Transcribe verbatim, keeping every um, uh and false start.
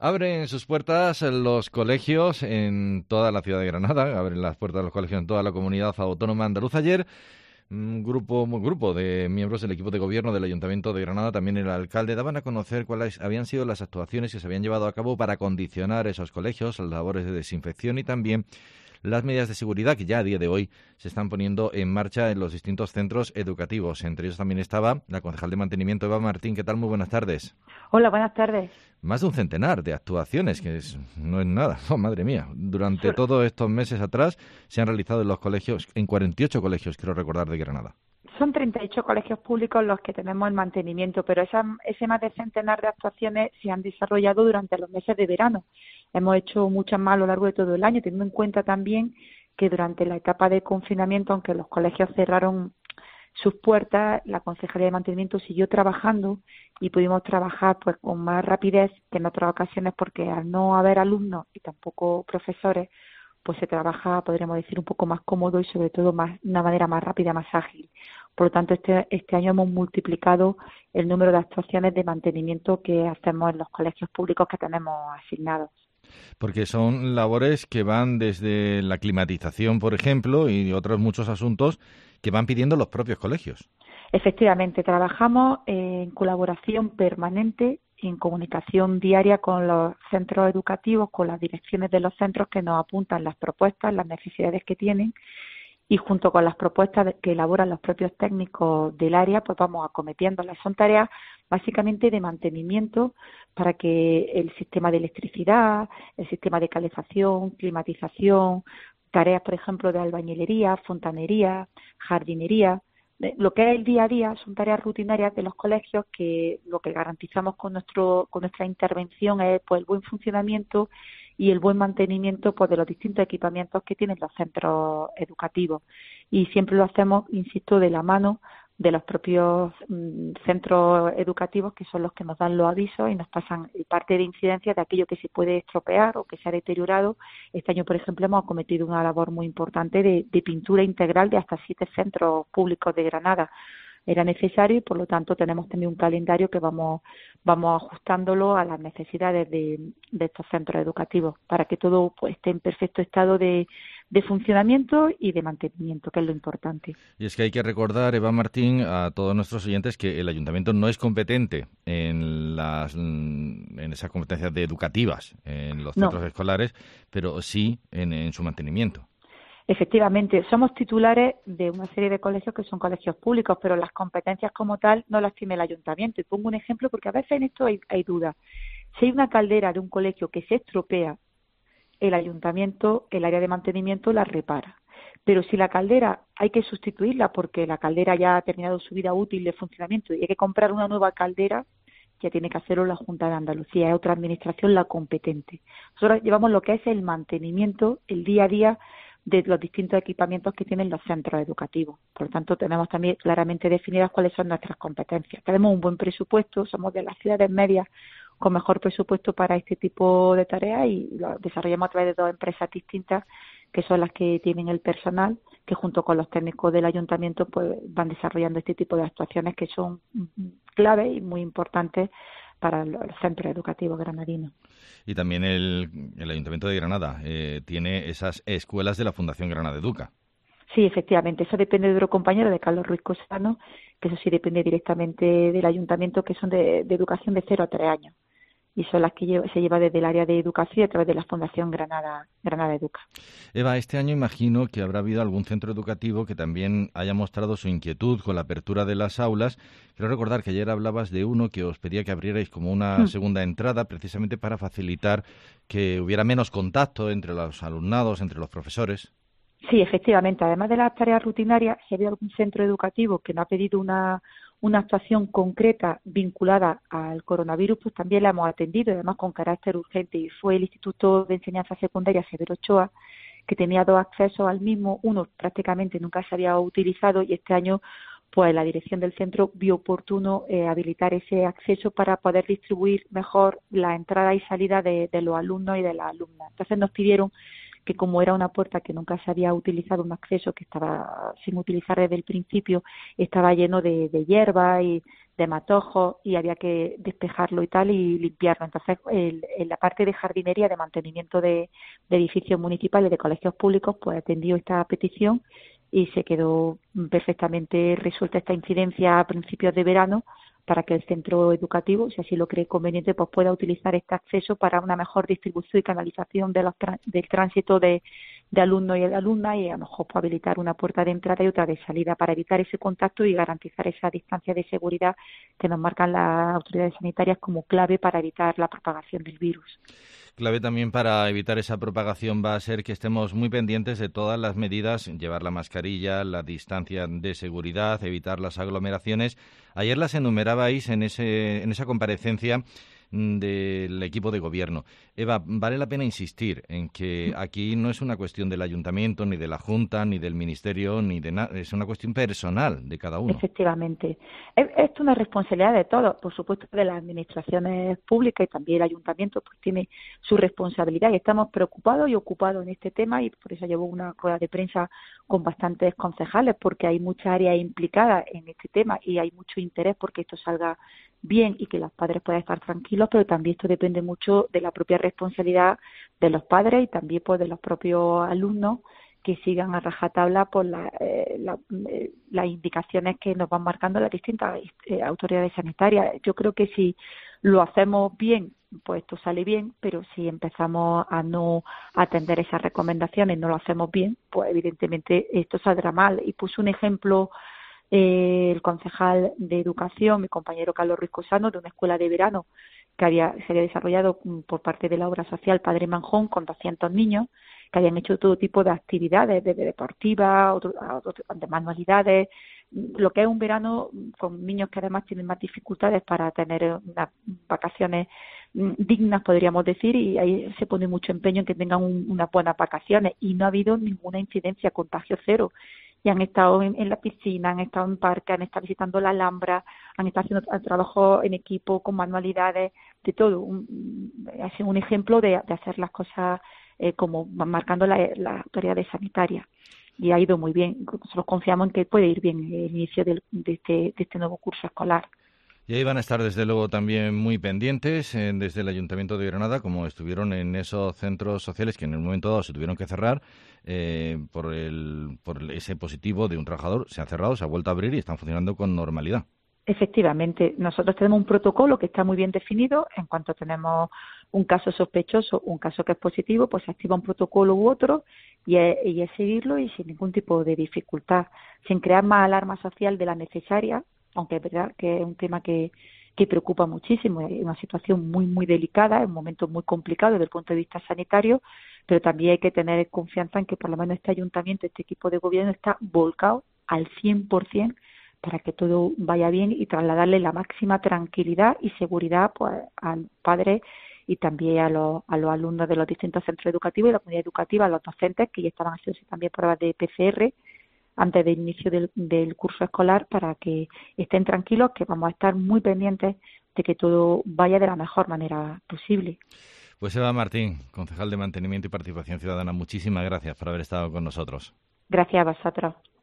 Abren sus puertas los colegios en toda la ciudad de Granada, abren las puertas de los colegios en toda la comunidad autónoma andaluza. Ayer, un grupo, un grupo de miembros del equipo de gobierno del Ayuntamiento de Granada, también el alcalde, daban a conocer cuáles habían sido las actuaciones que se habían llevado a cabo para acondicionar esos colegios, las labores de desinfección y también las medidas de seguridad que ya a día de hoy se están poniendo en marcha en los distintos centros educativos. Entre ellos también estaba la concejal de mantenimiento, Eva Martín. ¿Qué tal? Muy buenas tardes. Hola, buenas tardes. Más de un centenar de actuaciones, que es, no es nada. Oh, madre mía. Durante todos estos meses atrás se han realizado en los colegios, en cuarenta y ocho colegios, quiero recordar, de Granada. Son treinta y ocho colegios públicos los que tenemos el mantenimiento, pero esa, ese más de centenar de actuaciones se han desarrollado durante los meses de verano. Hemos hecho muchas más a lo largo de todo el año, teniendo en cuenta también que durante la etapa de confinamiento, aunque los colegios cerraron sus puertas, la Concejalía de Mantenimiento siguió trabajando y pudimos trabajar pues con más rapidez que en otras ocasiones, porque al no haber alumnos y tampoco profesores, pues se trabaja, podríamos decir, un poco más cómodo y sobre todo más de una manera más rápida, más ágil. Por lo tanto, este, este año hemos multiplicado el número de actuaciones de mantenimiento que hacemos en los colegios públicos que tenemos asignados. Porque son labores que van desde la climatización, por ejemplo, y otros muchos asuntos que van pidiendo los propios colegios. Efectivamente, trabajamos en colaboración permanente, en comunicación diaria con los centros educativos, con las direcciones de los centros que nos apuntan las propuestas, las necesidades que tienen, y junto con las propuestas que elaboran los propios técnicos del área, pues vamos acometiéndolas. Son tareas básicamente de mantenimiento para que el sistema de electricidad, el sistema de calefacción, climatización, tareas, por ejemplo, de albañilería, fontanería, jardinería, lo que es el día a día son tareas rutinarias de los colegios que lo que garantizamos con nuestro con nuestra intervención es pues el buen funcionamiento y el buen mantenimiento pues de los distintos equipamientos que tienen los centros educativos, y siempre lo hacemos, insisto, de la mano de los propios mmm, centros educativos, que son los que nos dan los avisos y nos pasan parte de incidencia de aquello que se puede estropear o que se ha deteriorado. Este año, por ejemplo, hemos acometido una labor muy importante de, de pintura integral de hasta siete centros públicos de Granada. Era necesario y, por lo tanto, tenemos también un calendario que vamos vamos ajustándolo a las necesidades de, de estos centros educativos para que todo pues, esté en perfecto estado de, de funcionamiento y de mantenimiento, que es lo importante. Y es que hay que recordar, Eva Martín, a todos nuestros oyentes que el Ayuntamiento no es competente en las en esas competencias de educativas en los centros no. escolares, pero sí en, en su mantenimiento. Efectivamente, somos titulares de una serie de colegios que son colegios públicos, pero las competencias como tal no las tiene el ayuntamiento. Y pongo un ejemplo porque a veces en esto hay, hay dudas. Si hay una caldera de un colegio que se estropea, el ayuntamiento, el área de mantenimiento la repara. Pero si la caldera hay que sustituirla porque la caldera ya ha terminado su vida útil de funcionamiento y hay que comprar una nueva caldera, ya tiene que hacerlo la Junta de Andalucía, es otra administración la competente. Nosotros llevamos lo que es el mantenimiento, el día a día de los distintos equipamientos que tienen los centros educativos. Por lo tanto, tenemos también claramente definidas cuáles son nuestras competencias. Tenemos un buen presupuesto, somos de las ciudades medias con mejor presupuesto para este tipo de tareas y lo desarrollamos a través de dos empresas distintas que son las que tienen el personal, que junto con los técnicos del ayuntamiento pues van desarrollando este tipo de actuaciones que son claves y muy importantes para los centros educativos granadinos. Y también el, el Ayuntamiento de Granada eh, tiene esas escuelas de la Fundación Granada Educa. Sí, efectivamente, eso depende de otro compañero, de Carlos Ruiz Cosano, que eso sí depende directamente del Ayuntamiento, que son de, de educación de cero a tres años. Y son las que lleva, se lleva desde el área de educación a través de la Fundación Granada, Granada Educa. Eva, este año imagino que habrá habido algún centro educativo que también haya mostrado su inquietud con la apertura de las aulas. Quiero recordar que ayer hablabas de uno que os pedía que abrierais como una mm. segunda entrada, precisamente para facilitar que hubiera menos contacto entre los alumnados, entre los profesores. Sí, efectivamente. Además de las tareas rutinarias, si había algún centro educativo que no ha pedido una una actuación concreta vinculada al coronavirus, pues también la hemos atendido, además con carácter urgente, y fue el Instituto de Enseñanza Secundaria Severo Ochoa, que tenía dos accesos al mismo, uno prácticamente nunca se había utilizado y este año pues la dirección del centro vio oportuno eh, habilitar ese acceso para poder distribuir mejor la entrada y salida de, de los alumnos y de las alumnas. Entonces nos pidieron que como era una puerta que nunca se había utilizado, un acceso que estaba sin utilizar desde el principio, estaba lleno de, de hierba y de matojos y había que despejarlo y tal y limpiarlo. Entonces, el, en la parte de jardinería, de mantenimiento de, de edificios municipales, de colegios públicos, pues atendió esta petición y se quedó perfectamente resuelta esta incidencia a principios de verano para que el centro educativo, si así lo cree conveniente, pues pueda utilizar este acceso para una mejor distribución y canalización de los del tránsito de, de alumnos y de alumnas y a lo mejor pues, habilitar una puerta de entrada y otra de salida para evitar ese contacto y garantizar esa distancia de seguridad que nos marcan las autoridades sanitarias como clave para evitar la propagación del virus. Clave también para evitar esa propagación va a ser que estemos muy pendientes de todas las medidas, llevar la mascarilla, la distancia de seguridad, evitar las aglomeraciones. Ayer las enumerabais en ese en esa comparecencia del equipo de gobierno. Eva, vale la pena insistir en que aquí no es una cuestión del ayuntamiento, ni de la Junta, ni del Ministerio, ni de nada, es una cuestión personal de cada uno. Efectivamente. Es, es una responsabilidad de todos, por supuesto de las administraciones públicas y también el ayuntamiento pues tiene su responsabilidad y estamos preocupados y ocupados en este tema y por eso llevo una rueda de prensa con bastantes concejales porque hay muchas áreas implicadas en este tema y hay mucho interés porque esto salga bien y que los padres puedan estar tranquilos, pero también esto depende mucho de la propia responsabilidad de los padres y también pues de los propios alumnos que sigan a rajatabla por la, eh, la, eh, las indicaciones que nos van marcando las distintas eh, autoridades sanitarias. Yo creo que si lo hacemos bien, pues esto sale bien, pero si empezamos a no atender esas recomendaciones, no lo hacemos bien, pues evidentemente esto saldrá mal. Y puse un ejemplo eh, el concejal de Educación, mi compañero Carlos Ruiz Cosano, de una escuela de verano que había, se había desarrollado por parte de la obra social Padre Manjón con doscientos niños que habían hecho todo tipo de actividades, desde deportivas, otro, otro, de manualidades, lo que es un verano con niños que además tienen más dificultades para tener unas vacaciones dignas, podríamos decir, y ahí se pone mucho empeño en que tengan un, unas buenas vacaciones y no ha habido ninguna incidencia, contagio cero. Y han estado en, en la piscina, han estado en parque, han estado visitando la Alhambra, han estado haciendo trabajo en equipo, con manualidades, de todo. Un, ha sido un ejemplo de, de hacer las cosas eh, como van marcando las la autoridades sanitarias. Y ha ido muy bien. Nosotros confiamos en que puede ir bien el inicio del, de, este, de este nuevo curso escolar. Y ahí van a estar, desde luego, también muy pendientes eh, desde el Ayuntamiento de Granada, como estuvieron en esos centros sociales que en un momento dado se tuvieron que cerrar eh, por, el, por ese positivo de un trabajador. Se han cerrado, se ha vuelto a abrir y están funcionando con normalidad. Efectivamente, nosotros tenemos un protocolo que está muy bien definido. En cuanto tenemos un caso sospechoso, un caso que es positivo, pues se activa un protocolo u otro y es, y es seguirlo y sin ningún tipo de dificultad, sin crear más alarma social de la necesaria, aunque es verdad que es un tema que, que preocupa muchísimo, es una situación muy, muy delicada, es un momento muy complicado desde el punto de vista sanitario, pero también hay que tener confianza en que por lo menos este ayuntamiento, este equipo de gobierno está volcado al cien por ciento para que todo vaya bien y trasladarle la máxima tranquilidad y seguridad pues, al padre y también a los, a los alumnos de los distintos centros educativos y la comunidad educativa, a los docentes que ya estaban haciendo también pruebas de P C R antes del inicio del, del curso escolar para que estén tranquilos, que vamos a estar muy pendientes de que todo vaya de la mejor manera posible. Pues Eva Martín, concejal de Mantenimiento y Participación Ciudadana, muchísimas gracias por haber estado con nosotros. Gracias a vosotros.